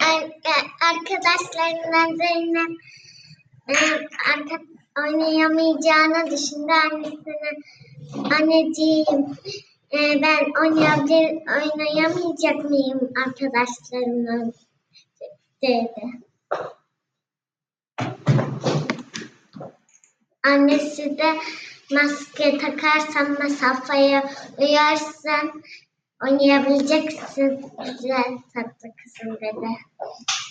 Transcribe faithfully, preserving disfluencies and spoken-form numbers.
arkadaşlarından Zeynep e, arka, oynayamayacağını düşündü. Annesine, anneciğim e, ben oynayabilir, oynayamayacak mıyım arkadaşlarımla dedi. Annesi de maske takarsan mesafeye uyarsan oynayabileceksin güzel tatlı kızım dedi.